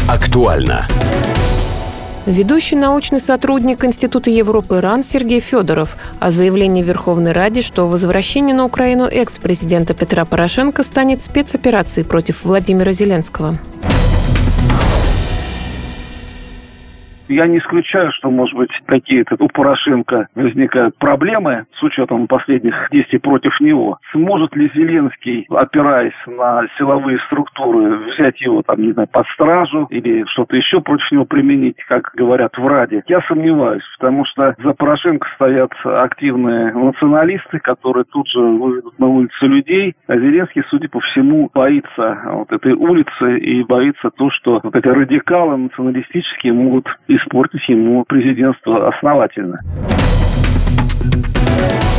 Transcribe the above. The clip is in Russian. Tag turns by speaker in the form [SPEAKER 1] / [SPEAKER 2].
[SPEAKER 1] Актуально.
[SPEAKER 2] Ведущий научный сотрудник Института Европы РАН Сергей Федоров о заявлении Верховной Ради, что возвращение на Украину экс-президента Петра Порошенко станет спецоперацией против Владимира Зеленского.
[SPEAKER 3] Я не исключаю, что, может быть, какие-то у Порошенко возникают проблемы с учетом последних действий против него. Сможет ли Зеленский, опираясь на силовые структуры, взять его, под стражу или что-то еще против него применить, как говорят в Раде? Я сомневаюсь, потому что за Порошенко стоят активные националисты, которые тут же выведут на улицу людей. А Зеленский, судя по всему, боится этой улицы и боится то, что эти радикалы националистические могут испортить ему президентство основательно.